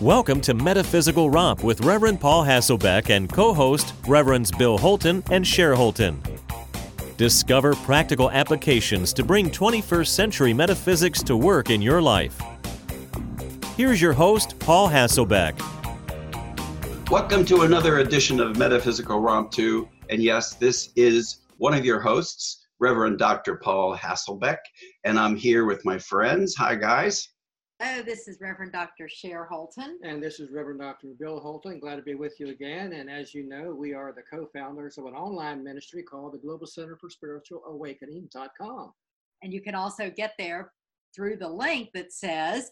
Welcome to Metaphysical Romp with Reverend Paul Hasselbeck and co-host Reverends Bill Holton and Cher Holton. Discover practical applications to bring 21st century metaphysics to work in your life. Here's your host, Paul Hasselbeck. Welcome to another edition of Metaphysical Romp 2. And yes, this is one of your hosts, Reverend Dr. Paul Hasselbeck. And I'm here with my friends. Hi, guys. Hello, this is Reverend Dr. Cher Holton. And this is Reverend Dr. Bill Holton. Glad to be with you again. And as you know, we are the co-founders of an online ministry called the Global Center for Spiritual Awakening.com. And you can also get there through the link that says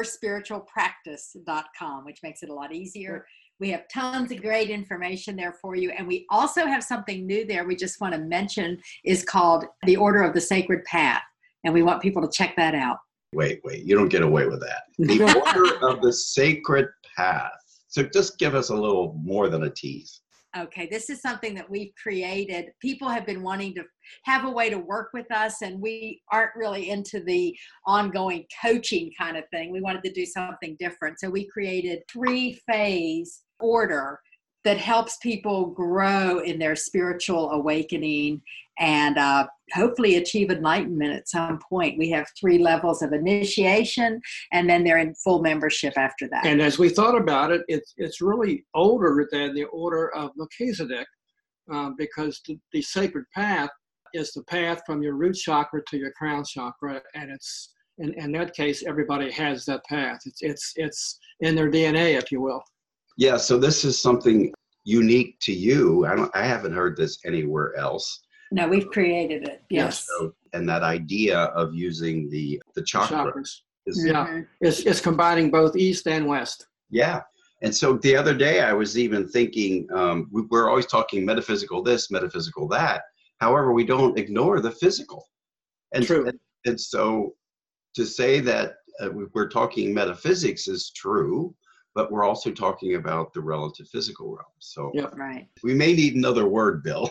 yourspiritualpractice.com, which makes it a lot easier. We have tons of great information there for you. And we also have something new there we just want to mention is called the Order of the Sacred Path. And we want people to check that out. Wait, you don't get away with that. The Order of the Sacred Path. So just give us a little more than a tease. Okay, this is something that we've created. People have been wanting to have a way to work with us, and we aren't really into the ongoing coaching kind of thing. We wanted to do something different. So we created 3-phase order that helps people grow in their spiritual awakening and hopefully achieve enlightenment at some point. We have 3 levels of initiation, and then they're in full membership after that. And as we thought about it, it's really older than the order of Melchizedek because the sacred path is the path from your root chakra to your crown chakra, and it's in that case everybody has that path. It's in their DNA, if you will. Yeah, so this is something unique to you. I haven't heard this anywhere else. No, we've created it. Yes. So, and that idea of using the chakras. It's combining both east and west. Yeah. And so the other day I was even thinking, we're always talking metaphysical this, metaphysical that. However, we don't ignore the physical. And, true. And so to say that we're talking metaphysics is true, but we're also talking about the relative physical realm. So right. We may need another word, Bill.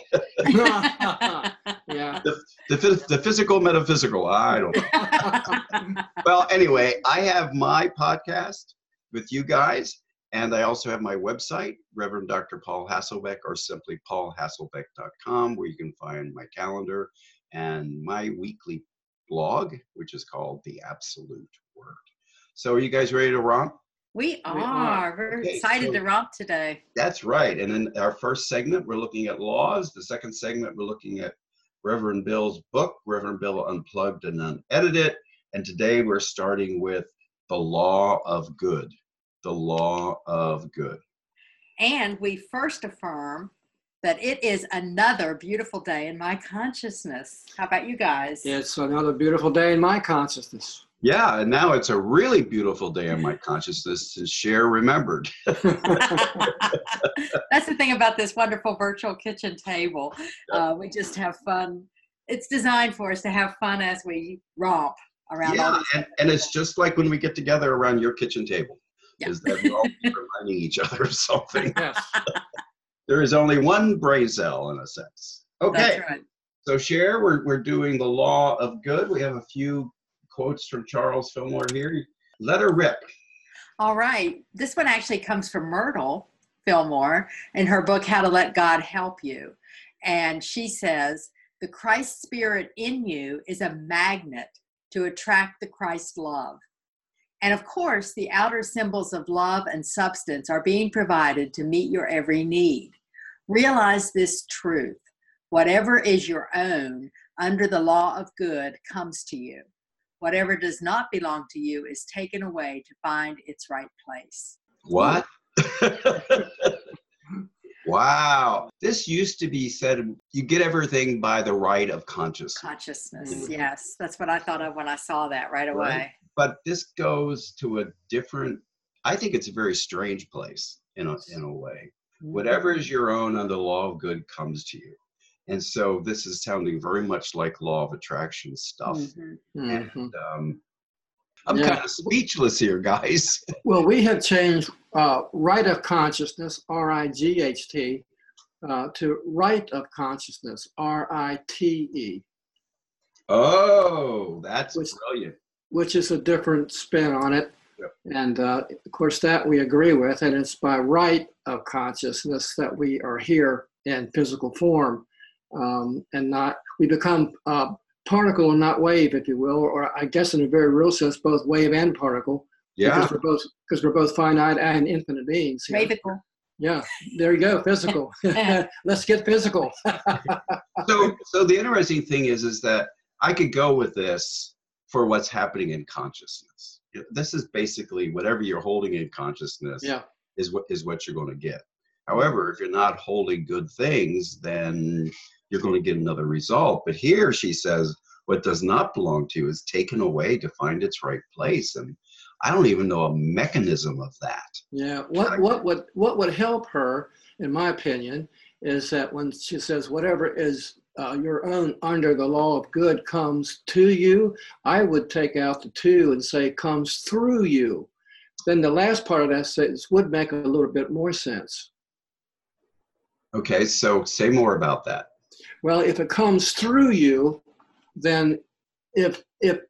Yeah. The physical, metaphysical, I don't know. Well, anyway, I have my podcast with you guys, and I also have my website, Reverend Dr. Paul Hasselbeck, or simply paulhasselbeck.com, where you can find my calendar and my weekly blog, which is called The Absolute Word. So are you guys ready to romp? We are. We're excited to romp today. That's right. And in our first segment, we're looking at laws. The second segment, we're looking at Reverend Bill's book, Reverend Bill Unplugged and Unedited. And today we're starting with the law of good. The law of good. And we first affirm that it is another beautiful day in my consciousness. How about you guys? It's another beautiful day in my consciousness. Yeah, and now it's a really beautiful day in my consciousness to share remembered. That's the thing about this wonderful virtual kitchen table. We just have fun. It's designed for us to have fun as we romp around. Yeah, and it's just like when we get together around your kitchen table. Yeah. Is that we're all reminding each other of something. Yes. There is only one brain cell in a sense. Okay, That's right. So Cher, we're doing the law of good. We have a few quotes from Charles Fillmore here. Let her rip. All right. This one actually comes from Myrtle Fillmore in her book, How to Let God Help You. And she says, the Christ spirit in you is a magnet to attract the Christ love. And of course, the outer symbols of love and substance are being provided to meet your every need. Realize this truth. Whatever is your own under the law of good comes to you. Whatever does not belong to you is taken away to find its right place. What? Wow. This used to be said, you get everything by the right of consciousness. Consciousness, yes. That's what I thought of when I saw that right away. Right? But this goes to a different, I think it's a very strange place in a way. Mm-hmm. Whatever is your own under the law of good comes to you. And so this is sounding very much like law of attraction stuff. Mm-hmm. And I'm kind of speechless here, guys. Well, we have changed right of consciousness, R-I-G-H-T, to right of consciousness, R-I-T-E. Oh, that's brilliant. Which is a different spin on it. Yep. And of course, that we agree with, and it's by right of consciousness that we are here in physical form, and not, we become particle and not wave, if you will, or I guess in a very real sense, both wave and particle. Yeah. Because we're both finite and infinite beings here. Wavical. Yeah, there you go, physical. Let's get physical. So the interesting thing is that I could go with this for what's happening in consciousness. This is basically whatever you're holding in consciousness is what you're going to get. However, if you're not holding good things, then you're going to get another result. But here she says, what does not belong to you is taken away to find its right place. And I don't even know a mechanism of that. Yeah, what would help her, in my opinion, is that when she says whatever is your own under the law of good comes to you, I would take out the to and say comes through you. Then the last part of that sentence would make a little bit more sense. Okay, so say more about that. Well, if it comes through you, then if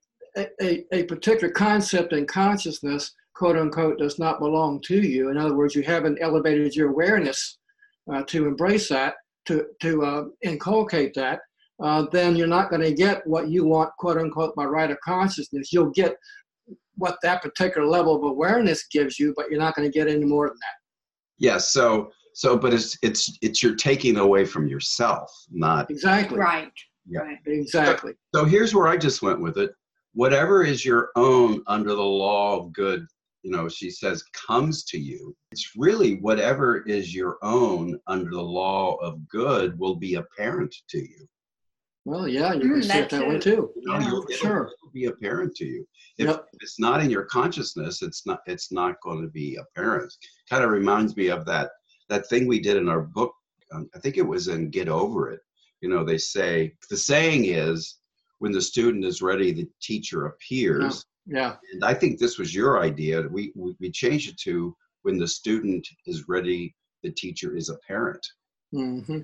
a particular concept in consciousness, quote unquote, does not belong to you, in other words, you haven't elevated your awareness to embrace that, to inculcate that, then you're not going to get what you want, quote unquote, by right of consciousness. You'll get what that particular level of awareness gives you, but you're not going to get any more than that. Yes. But it's you're taking away from yourself, not exactly right. Yeah, right. Exactly. So here's where I just went with it. Whatever is your own under the law of good, she says comes to you. It's really whatever is your own under the law of good will be apparent to you. Well, yeah, you can see it that way too. It'll be apparent to you. If it's not in your consciousness, it's not going to be apparent. Kind of reminds me of that thing we did in our book. I think it was in Get Over It. They say, the saying is, when the student is ready, the teacher appears. Yeah. And I think this was your idea. We changed it to, when the student is ready, the teacher is apparent. Mm-hmm.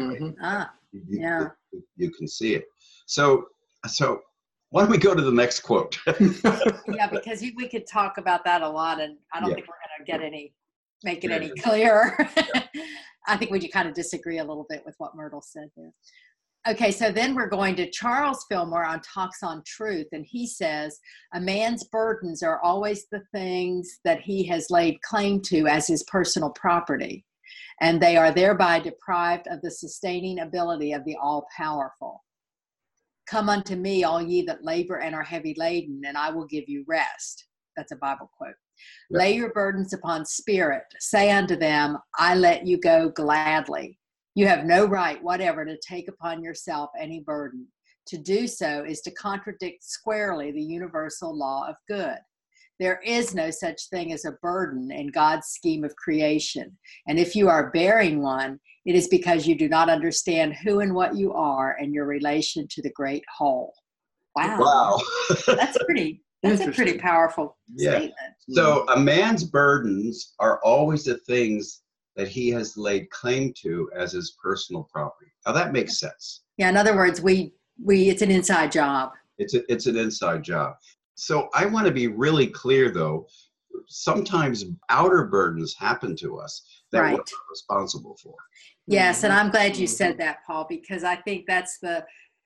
You can see it. So why don't we go to the next quote? Yeah, because we could talk about that a lot, and I don't think we're going to make it any clearer. I think we kind of disagree a little bit with what Myrtle said there. Okay, so then we're going to Charles Fillmore on Talks on Truth, and he says, a man's burdens are always the things that he has laid claim to as his personal property, and they are thereby deprived of the sustaining ability of the all-powerful. Come unto me, all ye that labor and are heavy laden, and I will give you rest. That's a Bible quote. Lay your burdens upon spirit. Say unto them, I let you go gladly. You have no right whatever to take upon yourself any burden. To do so is to contradict squarely the universal law of good. There is no such thing as a burden in God's scheme of creation. And if you are bearing one, it is because you do not understand who and what you are and your relation to the great whole. Wow. That's a pretty powerful statement. So a man's burdens are always the things that he has laid claim to as his personal property. Now that makes sense. Yeah, in other words, it's an inside job. It's an inside job. So I want to be really clear though, sometimes outer burdens happen to us that we're not responsible for. Yes, and I'm glad you said that, Paul, because I think that's the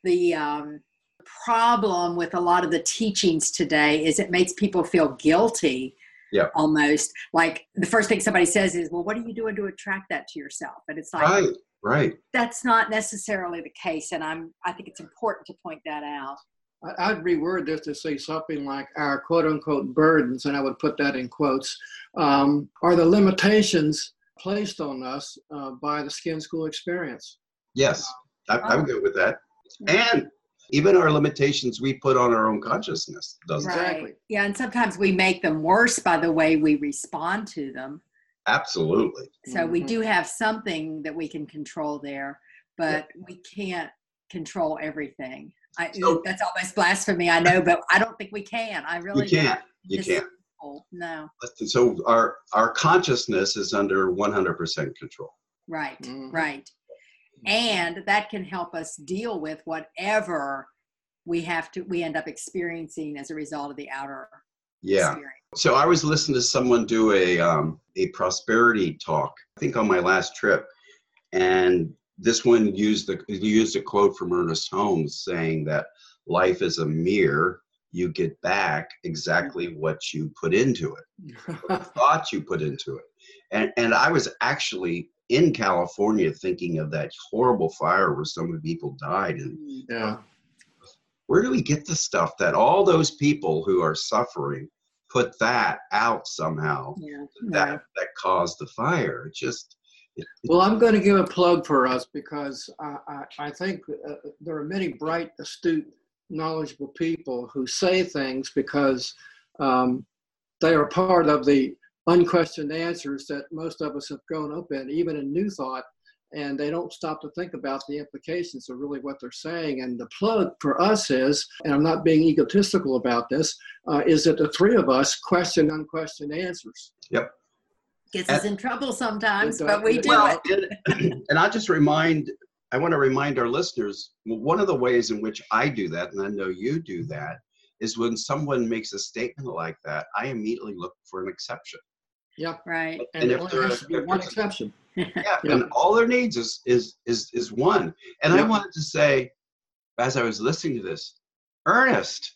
problem with a lot of the teachings today is it makes people feel guilty. Yeah. Almost like the first thing somebody says is, well, what are you doing to attract that to yourself? And it's like, right. That's not necessarily the case. And I think it's important to point that out. I'd reword this to say something like our quote unquote burdens, and I would put that in quotes, are the limitations placed on us by the skin school experience. Yes, I'm good with that. And even our limitations we put on our own consciousness. Exactly. Yeah, and sometimes we make them worse by the way we respond to them. Absolutely. So we do have something that we can control there, but we can't control everything. That's almost blasphemy, I know, but I don't think we can. I really can't. You can't. No. So our consciousness is under 100% control. Right, right. And that can help us deal with whatever we end up experiencing as a result of the outer Yeah. experience. So I was listening to someone do a prosperity talk, I think on my last trip, and this one used a quote from Ernest Holmes saying that life is a mirror. You get back exactly what you put into it, what thought you put into it. And I was actually in California thinking of that horrible fire where so many people died. And Yeah. where do we get the stuff that all those people who are suffering put that out somehow, Yeah. that caused the fire? Well, I'm going to give a plug for us because I think there are many bright, astute, knowledgeable people who say things because they are part of the unquestioned answers that most of us have grown up in, even in New Thought, and they don't stop to think about the implications of really what they're saying. And the plug for us is, and I'm not being egotistical about this, is that the three of us question unquestioned answers. Yep. Gets us in trouble sometimes, It but we does. do Well, it. and I want to remind our listeners, one of the ways in which I do that, and I know you do that, is when someone makes a statement like that, I immediately look for an exception. Yeah. Right. And if there there has is to be one exception. Yeah, Yeah. and all there needs is one. And I Yep. wanted to say, as I was listening to this, Ernest,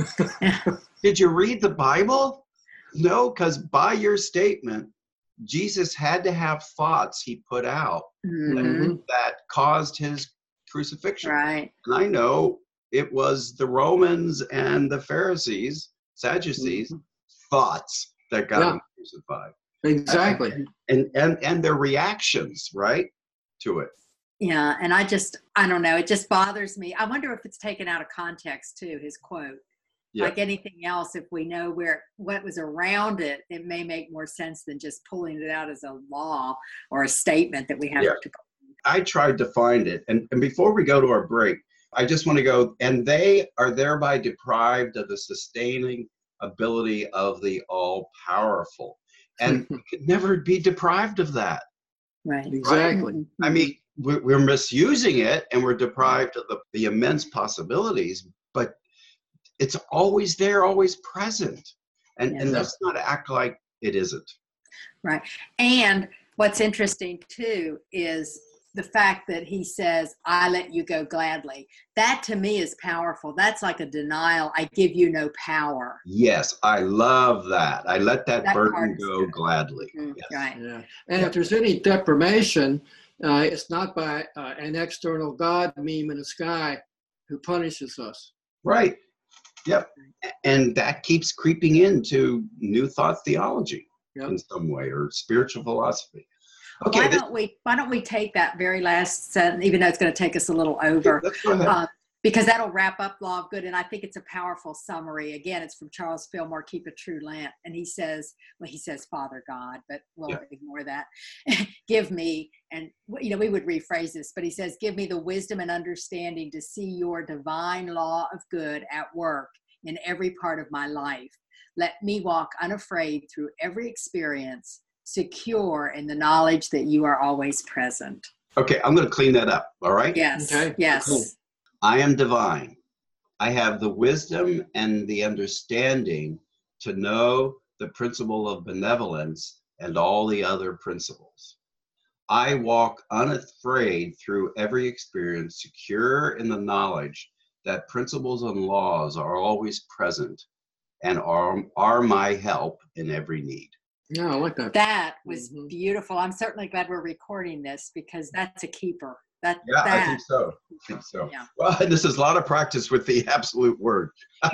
did you read the Bible? No, because by your statement, Jesus had to have thoughts he put out Mhm. that caused his crucifixion. Right. And I know it was the Romans and the Pharisees, Sadducees, thoughts that got him crucified. Exactly. And their reactions, right, to it. Yeah, and I don't know, it just bothers me. I wonder if it's taken out of context too, his quote. Yeah. Like anything else, if we know what was around it, it may make more sense than just pulling it out as a law or a statement that we have to. I tried to find it. And before we go to our break, I just want to go, and they are thereby deprived of the sustaining ability of the all-powerful. And we could never be deprived of that. Right. Exactly. Mm-hmm. I mean, we're misusing it and we're deprived of the immense possibilities, but it's always there, always present. And let's not act like it isn't. Right. And what's interesting too is the fact that he says, I let you go gladly. That to me is powerful. That's like a denial. I give you no power. Yes, I love that. I let that burden go gladly. Mm-hmm. Yes. Right. Yeah. And if there's any deprivation, it's not by an external God meme in the sky who punishes us. Right. Yep. And that keeps creeping into New Thought theology in some way, or spiritual philosophy. Okay. Why don't we take that very last sentence, even though it's going to take us a little over, Let's go ahead. because that'll wrap up Law of Good. And I think it's a powerful summary. Again, it's from Charles Fillmore, Keep a True Lent. And he says, Father God, but we'll ignore that. Give me, and we would rephrase this, but he says, give me the wisdom and understanding to see your divine law of good at work in every part of my life. Let me walk unafraid through every experience, secure in the knowledge that you are always present. Okay, I'm going to clean that up. All right? Yes. Okay. Yes. Cool. I am divine. I have the wisdom and the understanding to know the principle of benevolence and all the other principles. I walk unafraid through every experience, secure in the knowledge that principles and laws are always present and are my help in every need. Yeah, I like that. That was beautiful. I'm certainly glad we're recording this because that's a keeper. I think so. Yeah. Well, this is a lot of practice with the absolute word.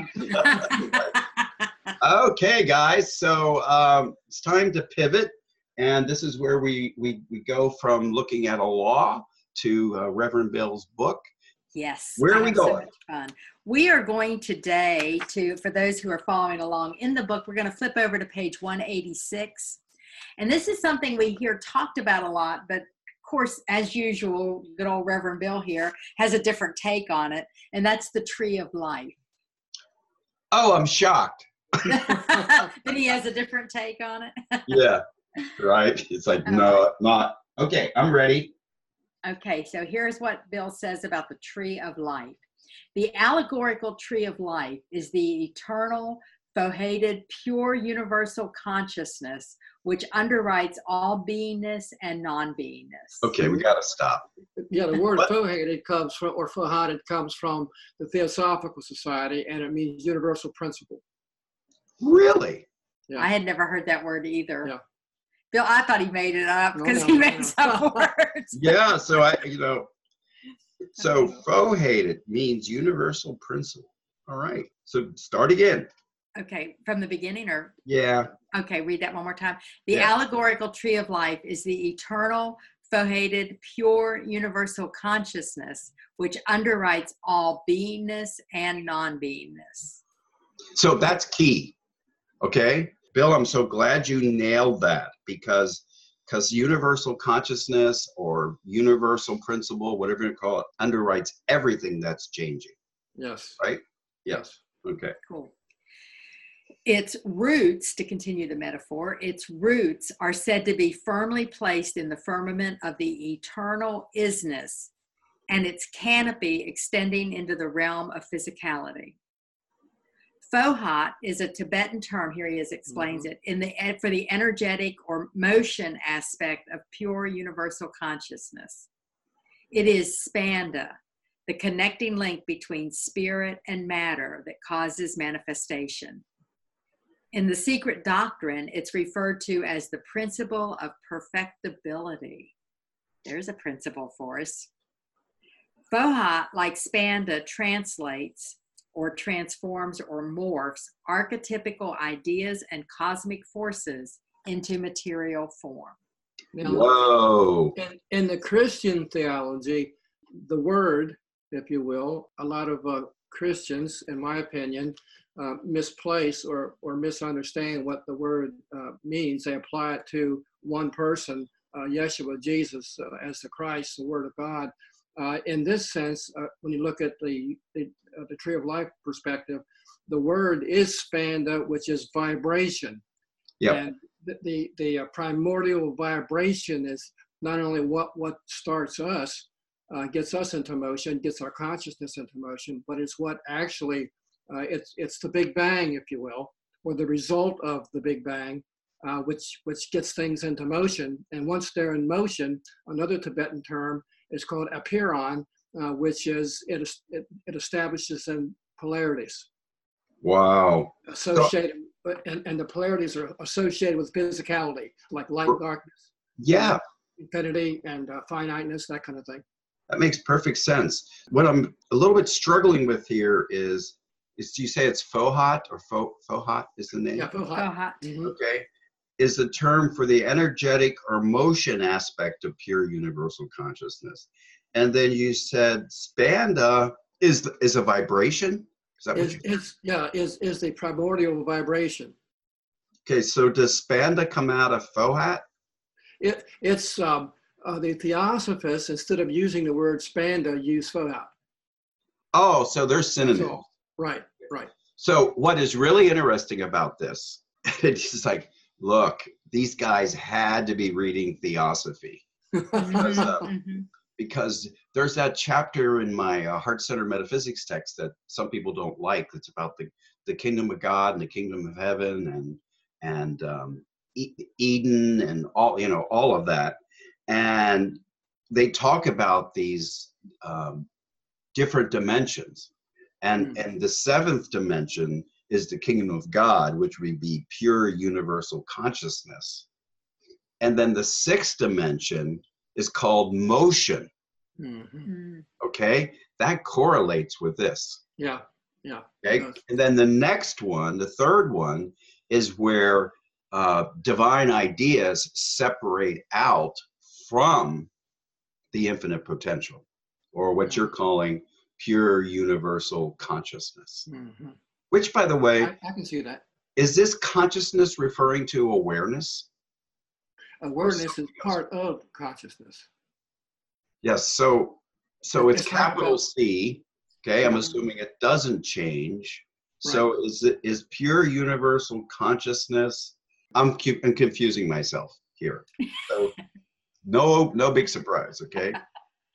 Okay, guys. So it's time to pivot. And this is where we go from looking at a law to Reverend Bill's book. Yes. Where are we going? So much fun. We are going today for those who are following along in the book, we're going to flip over to page 186. And this is something we hear talked about a lot, but of course, as usual, good old Reverend Bill here has a different take on it. And that's the tree of life. Oh, I'm shocked. That he has a different take on it. Yeah, right. It's like, no, not. Okay, I'm ready. Okay, so here's what Bill says about the tree of life. The allegorical tree of life is the eternal fohated, pure universal consciousness, which underwrites all beingness and non-beingness. Okay, we got to stop. Yeah, the word What? fohated comes from, or fohated comes from the Theosophical Society, and it means universal principle. Really? Yeah. I had never heard that word either. Yeah. Bill, I thought he made it up No, because no, he no, makes no. up words. Yeah, so so fohated means universal principle. All right, so start again. Okay, from the beginning or? Yeah. Okay, read that one more time. The Yeah. allegorical tree of life is the eternal, fohated, pure, universal consciousness, which underwrites all beingness and non-beingness. So that's key. Okay, Bill, I'm so glad you nailed that because universal consciousness or universal principle, whatever you call it, underwrites everything that's changing, Yes. right? Yes. Okay. Cool. Its roots, to continue the metaphor, its roots are said to be firmly placed in the firmament of the eternal isness, and its canopy extending into the realm of physicality. Fohat is a Tibetan term, here he is, explains it, for the energetic or motion aspect of pure universal consciousness. It is spanda, the connecting link between spirit and matter that causes manifestation. In the secret doctrine, it's referred to as the principle of perfectibility. There's a principle for us. Fohat, like spanda, translates or transforms or morphs archetypical ideas and cosmic forces into material form. Now, Whoa. in the Christian theology, the word, if you will, a lot of Christians, in my opinion, misplace or misunderstand what the word means. They apply it to one person, Yeshua, Jesus, as the Christ, the Word of God. In this sense, when you look at the Tree of Life perspective, the word is spanda, which is vibration. Yep. And the primordial vibration is not only what starts us, gets us into motion, gets our consciousness into motion, but it's what actually, it's the Big Bang, if you will, or the result of the Big Bang, which gets things into motion. And once they're in motion, another Tibetan term is called apiron, which is, it establishes in polarities. Wow. Associated, and the polarities are associated with physicality, like light, darkness. Yeah. Infinity and finiteness, that kind of thing. That makes perfect sense. What I'm a little bit struggling with here is do you say it's Fohat or Fohat is the name? Yeah, Fohat. Mm-hmm. Okay. Is the term for the energetic or motion aspect of pure universal consciousness. And then you said spanda is a vibration? Is that what you said? Is the primordial vibration. Okay, so does spanda come out of Fohat? It's the Theosophists, instead of using the word spanda, use Fohat. Oh, so they're synonyms. Right. So what is really interesting about this, it's just like, look, these guys had to be reading Theosophy. Because there's that chapter in my Heart Center Metaphysics text that some people don't like. That's about the kingdom of God and the kingdom of heaven and Eden and all of that. And they talk about these different dimensions. And the seventh dimension is the kingdom of God, which would be pure universal consciousness. And then the sixth dimension is called motion. Okay, that correlates with this. Yeah. Okay, and then the next one, the third one, is where divine ideas separate out from the infinite potential, or what you're calling pure universal consciousness. Which, by the way, I can see that. Is this consciousness referring to awareness? Awareness is part of consciousness. Yes, so it's It's capital not C. Okay, I'm assuming it doesn't change. So is pure universal consciousness? I'm confusing myself here. So no big surprise. Okay.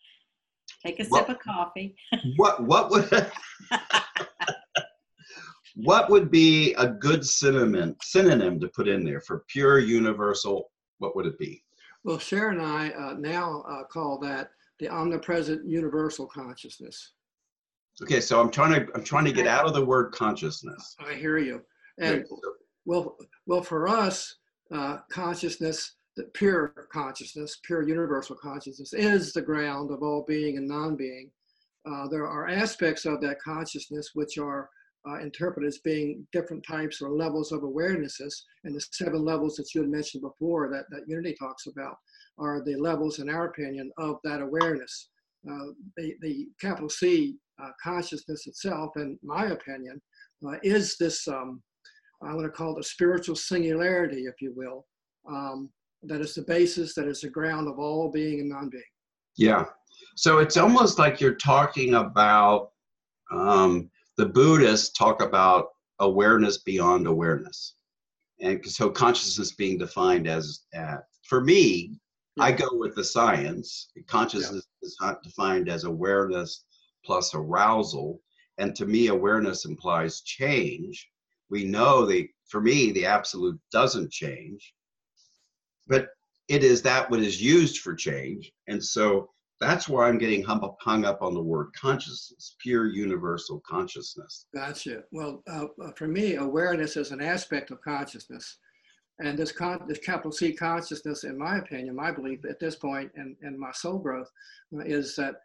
Take a sip of coffee. What would What would be a good synonym to put in there for pure universal? What would it be? Well, Cher and I now call that the omnipresent universal consciousness. Okay, so I'm trying to get out of the word consciousness. I hear you. And well, for us, consciousness, the pure consciousness, pure universal consciousness, is the ground of all being and non-being. There are aspects of that consciousness which are interpreted as being different types or levels of awarenesses, and the 7 levels that you had mentioned before that Unity talks about are the levels, in our opinion, of that awareness. The capital C consciousness itself, in my opinion, is this, I want to call it a spiritual singularity, if you will, that is the basis, that is the ground of all being and non-being. Yeah, so it's almost like you're talking about, the Buddhists talk about awareness beyond awareness. And so consciousness being defined as, for me, I go with the science. Consciousness is not defined as awareness plus arousal. And to me, awareness implies change. We know for me, the absolute doesn't change, but it is that what is used for change. And so that's why I'm getting hung up on the word consciousness, pure universal consciousness. Gotcha. Well, for me, awareness is an aspect of consciousness. And this capital C consciousness, in my opinion, my belief at this point in my soul growth is that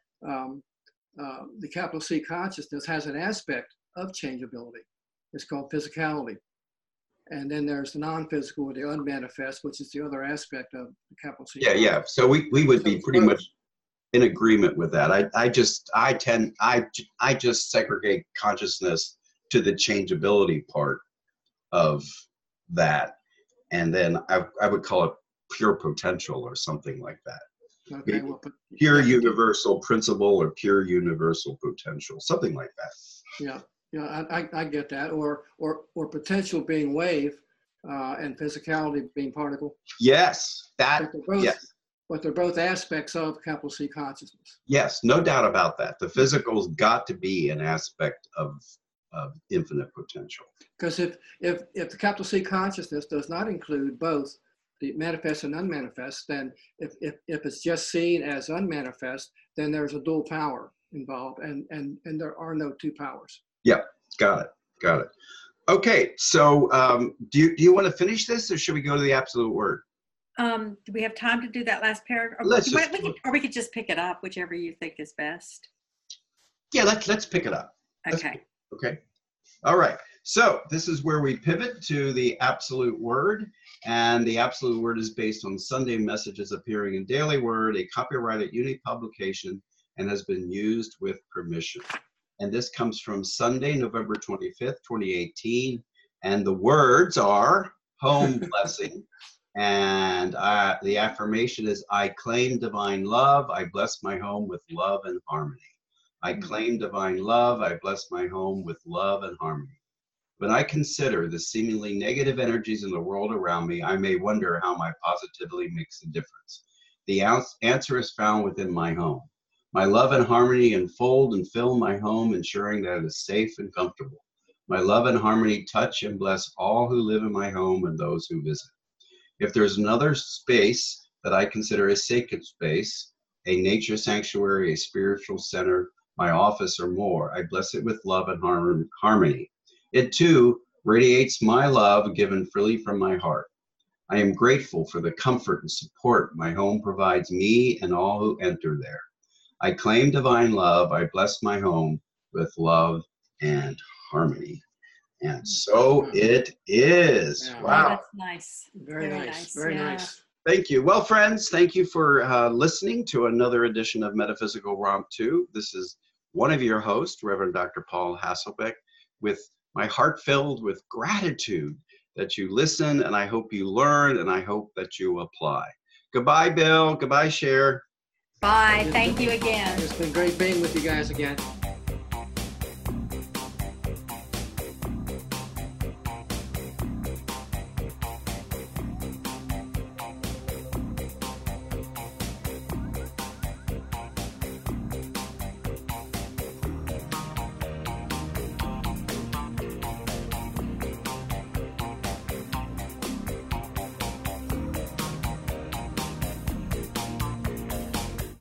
the capital C consciousness has an aspect of changeability. It's called physicality. And then there's the non-physical or the unmanifest, which is the other aspect of the capital C. Yeah. So we would be pretty much in agreement with that. I just segregate consciousness to the changeability part of that. And then I would call it pure potential or something like that. Okay, pure universal principle or pure universal potential, something like that. Yeah, I get that. Or potential being wave, and physicality being particle. Yes, But they're both aspects of capital C consciousness. Yes, no doubt about that. The physical's got to be an aspect of infinite potential. Because if the capital C consciousness does not include both the manifest and unmanifest, then if it's just seen as unmanifest, then there's a dual power involved, and there are no two powers. Yeah, got it. Okay, so do you want to finish this, or should we go to the absolute word? Do we have time to do that last paragraph? Or we could just pick it up, whichever you think is best. Yeah, let's pick it up. Okay. Okay. All right. So this is where we pivot to the absolute word, and the absolute word is based on Sunday messages appearing in Daily Word, a copyrighted Unity publication, and has been used with permission. And this comes from Sunday, November 25th, 2018, and the words are home blessing. And the affirmation is, I claim divine love. I bless my home with love and harmony. I claim divine love. I bless my home with love and harmony. When I consider the seemingly negative energies in the world around me, I may wonder how my positivity makes a difference. The answer is found within my home. My love and harmony enfold and fill my home, ensuring that it is safe and comfortable. My love and harmony touch and bless all who live in my home and those who visit. If there's another space that I consider a sacred space, a nature sanctuary, a spiritual center, my office, or more, I bless it with love and harmony. It too radiates my love given freely from my heart. I am grateful for the comfort and support my home provides me and all who enter there. I claim divine love. I bless my home with love and harmony. And so it is. Yeah. Wow. Oh, that's nice. Very nice. Very nice. Thank you. Well, friends, thank you for listening to another edition of Metaphysical Romp 2. This is one of your hosts, Reverend Dr. Paul Hasselbeck, with my heart filled with gratitude that you listen, and I hope you learn, and I hope that you apply. Goodbye, Bill. Goodbye, Cher. Bye. Thank you again. It's been great being with you guys again.